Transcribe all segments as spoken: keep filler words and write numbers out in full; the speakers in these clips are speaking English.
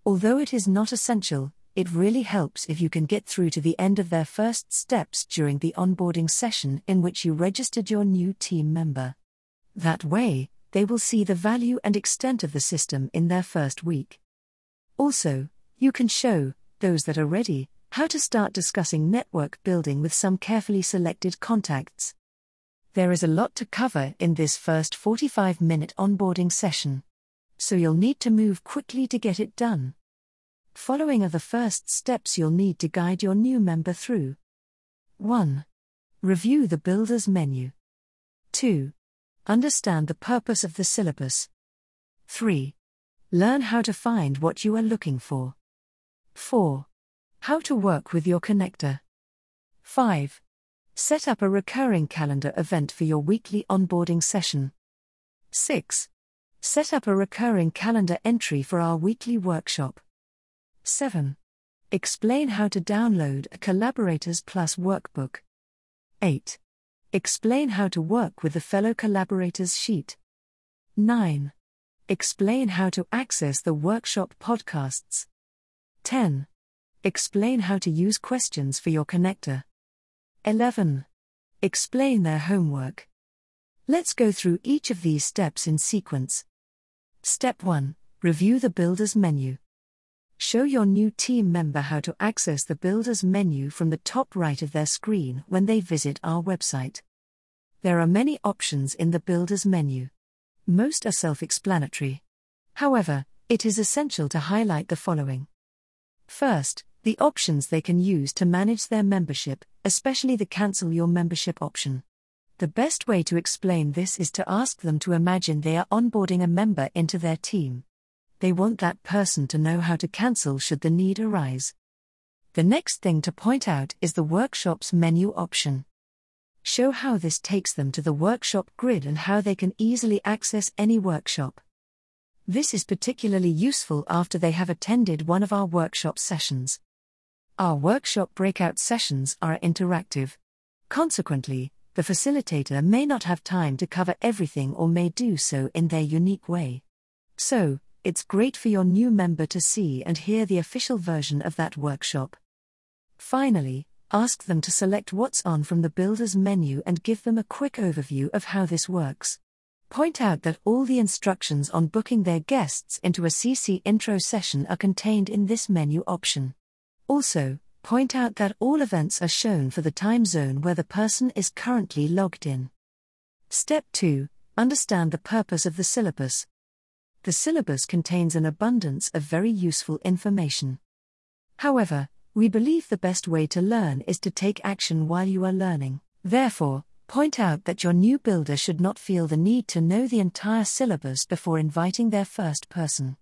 Although it is not essential, it really helps if you can get through to the end of their first steps during the onboarding session in which you registered your new team member. That way, they will see the value and extent of the system in their first week. Also, you can show those that are ready how to start discussing network building with some carefully selected contacts. There is a lot to cover in this first forty-five minute onboarding session, so you'll need to move quickly to get it done. Following are the first steps you'll need to guide your new member through. one. Review the Builders menu. two. Understand the purpose of the syllabus. three. Learn how to find what you are looking for. four. How to work with your connector. five. Set up a recurring calendar event for your weekly onboarding session. six. Set up a recurring calendar entry for our weekly workshop. seven. Explain how to download a Collaborators Plus workbook. eight. Explain how to work with the fellow collaborators sheet. nine. Explain how to access the workshop podcasts. ten. Explain how to use questions for your connector. eleven. Explain their homework. Let's go through each of these steps in sequence. Step one. Review the Builders menu. Show your new team member how to access the Builders menu from the top right of their screen when they visit our website. There are many options in the Builders menu. Most are self-explanatory. However, it is essential to highlight the following. First, the options they can use to manage their membership, especially the Cancel Your Membership option. The best way to explain this is to ask them to imagine they are onboarding a member into their team. They want that person to know how to cancel should the need arise. The next thing to point out is the Workshops menu option. Show how this takes them to the workshop grid and how they can easily access any workshop. This is particularly useful after they have attended one of our workshop sessions. Our workshop breakout sessions are interactive. Consequently, the facilitator may not have time to cover everything or may do so in their unique way. So, it's great for your new member to see and hear the official version of that workshop. Finally, ask them to select what's on from the Builders menu and give them a quick overview of how this works. Point out that all the instructions on booking their guests into a C C intro session are contained in this menu option. Also, point out that all events are shown for the time zone where the person is currently logged in. Step two. Understand the purpose of the syllabus. The syllabus contains an abundance of very useful information. However, we believe the best way to learn is to take action while you are learning. Therefore, point out that your new builder should not feel the need to know the entire syllabus before inviting their first person.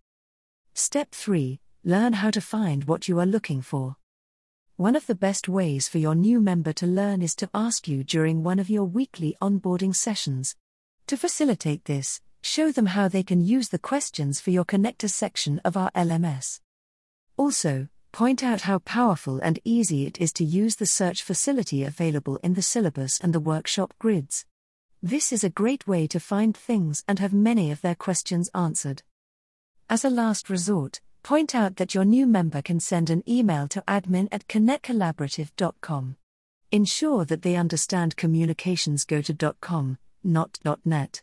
Step three. Learn how to find what you are looking for. One of the best ways for your new member to learn is to ask you during one of your weekly onboarding sessions. To facilitate this, show them how they can use the questions for your connector section of our L M S. Also, point out how powerful and easy it is to use the search facility available in the syllabus and the workshop grids. This is a great way to find things and have many of their questions answered. As a last resort, point out that your new member can send an email to admin at connect collaborative dot com. Ensure that they understand communications go to .com, not .net.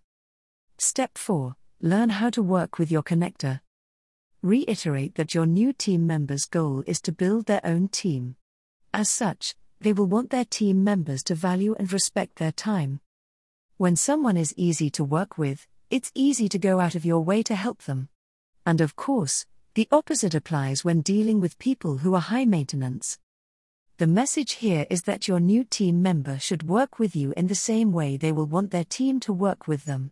Step four. Learn how to work with your connector. Reiterate that your new team member's goal is to build their own team. As such, they will want their team members to value and respect their time. When someone is easy to work with, it's easy to go out of your way to help them. And of course, the opposite applies when dealing with people who are high maintenance. The message here is that your new team member should work with you in the same way they will want their team to work with them.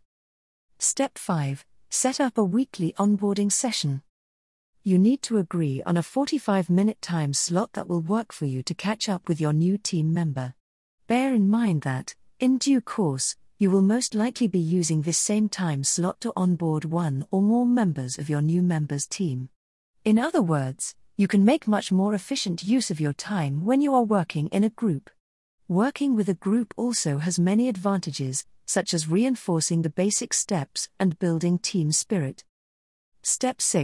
Step five. Set up a weekly onboarding session. You need to agree on a forty-five minute time slot that will work for you to catch up with your new team member. Bear in mind that, in due course, you will most likely be using this same time slot to onboard one or more members of your new member's team. In other words, you can make much more efficient use of your time when you are working in a group. Working with a group also has many advantages, such as reinforcing the basic steps and building team spirit. Step six.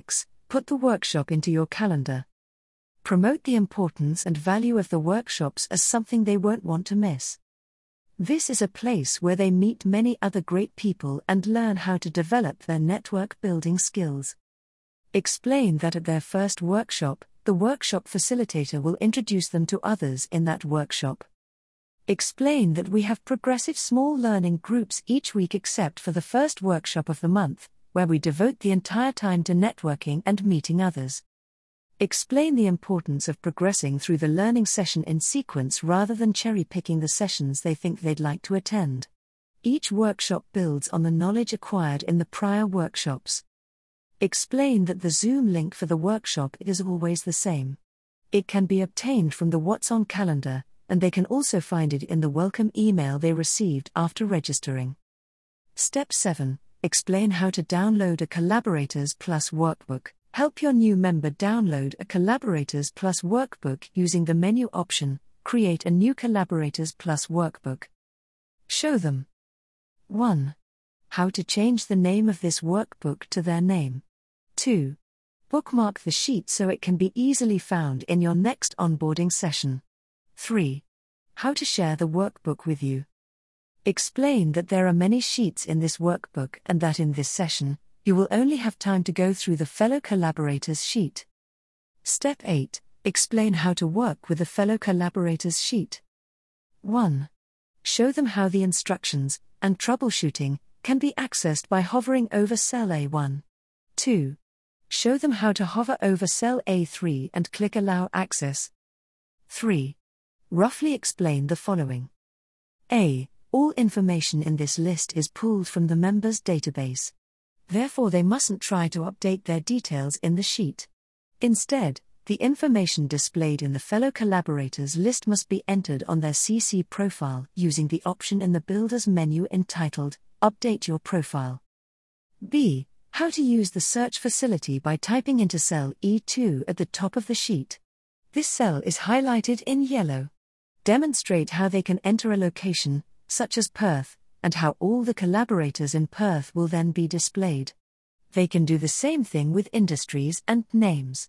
Put the workshop into your calendar. Promote the importance and value of the workshops as something they won't want to miss. This is a place where they meet many other great people and learn how to develop their network building skills. Explain that at their first workshop, the workshop facilitator will introduce them to others in that workshop. Explain that we have progressive small learning groups each week except for the first workshop of the month, where we devote the entire time to networking and meeting others. Explain the importance of progressing through the learning session in sequence rather than cherry-picking the sessions they think they'd like to attend. Each workshop builds on the knowledge acquired in the prior workshops. Explain that the Zoom link for the workshop is always the same. It can be obtained from the What's On calendar, and they can also find it in the welcome email they received after registering. Step seven. Explain how to download a Collaborators Plus workbook. Help your new member download a Collaborators Plus workbook using the menu option, Create a new Collaborators Plus workbook. Show them. one. How to change the name of this workbook to their name. two. Bookmark the sheet so it can be easily found in your next onboarding session. three. How to share the workbook with you. Explain that there are many sheets in this workbook and that in this session, you will only have time to go through the fellow collaborators sheet. Step eight. Explain how to work with the fellow collaborators sheet. one. Show them how the instructions and troubleshooting can be accessed by hovering over cell A one. two. Show them how to hover over cell A three and click Allow Access. three. Roughly explain the following. A. All information in this list is pulled from the members' database. Therefore, they mustn't try to update their details in the sheet. Instead, the information displayed in the fellow collaborators list must be entered on their C C profile using the option in the Builders menu entitled Update Your Profile. B. How to use the search facility by typing into cell E two at the top of the sheet. This cell is highlighted in yellow. Demonstrate how they can enter a location, such as Perth, and how all the collaborators in Perth will then be displayed. They can do the same thing with industries and names.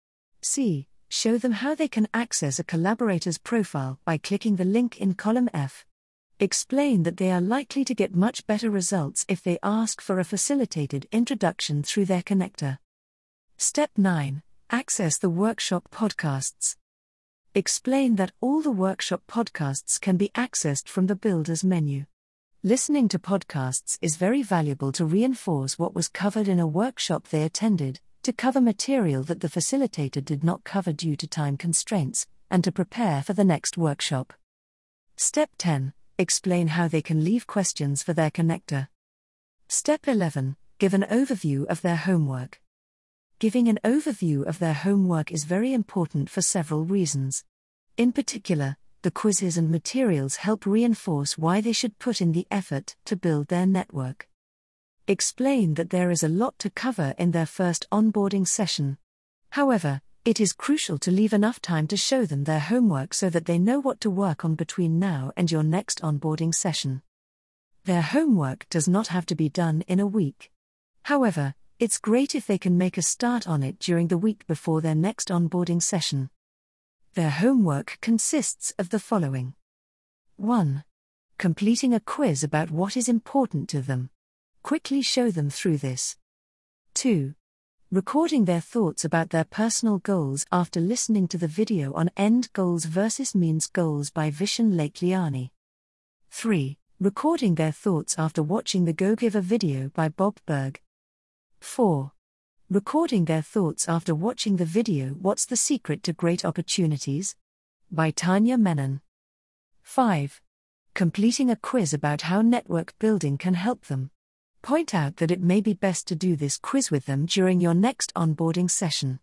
C. Show them how they can access a collaborator's profile by clicking the link in column F. Explain that they are likely to get much better results if they ask for a facilitated introduction through their connector. Step nine. Access the workshop podcasts. Explain that all the workshop podcasts can be accessed from the Builders menu. Listening to podcasts is very valuable to reinforce what was covered in a workshop they attended, to cover material that the facilitator did not cover due to time constraints, and to prepare for the next workshop. Step ten. Explain how they can leave questions for their connector. Step eleven. Give an overview of their homework. Giving an overview of their homework is very important for several reasons. In particular, the quizzes and materials help reinforce why they should put in the effort to build their network. Explain that there is a lot to cover in their first onboarding session. However, it is crucial to leave enough time to show them their homework so that they know what to work on between now and your next onboarding session. Their homework does not have to be done in a week. However, it's great if they can make a start on it during the week before their next onboarding session. Their homework consists of the following. one. Completing a quiz about what is important to them. Quickly show them through this. two. Recording their thoughts about their personal goals after listening to the video on End Goals versus Means Goals by Vishen Lakeliani. three. Recording their thoughts after watching the Go Giver video by Bob Berg. four. Recording their thoughts after watching the video What's the Secret to Great Opportunities? By Tanya Menon. five. Completing a quiz about how network building can help them. Point out that it may be best to do this quiz with them during your next onboarding session.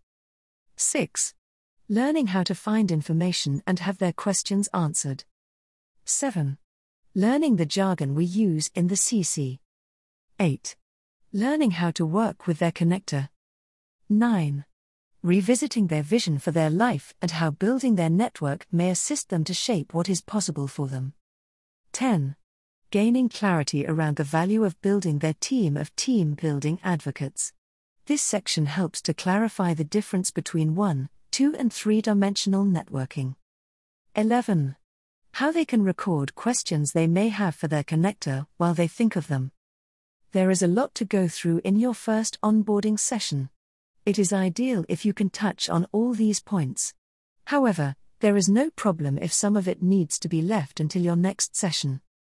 six. Learning how to find information and have their questions answered. seven. Learning the jargon we use in the C C. eight. Learning how to work with their connector. nine. Revisiting their vision for their life and how building their network may assist them to shape what is possible for them. ten. Gaining clarity around the value of building their team of team-building advocates. This section helps to clarify the difference between one, two, and three-dimensional networking. eleven. How they can record questions they may have for their connector while they think of them. There is a lot to go through in your first onboarding session. It is ideal if you can touch on all these points. However, there is no problem if some of it needs to be left until your next session.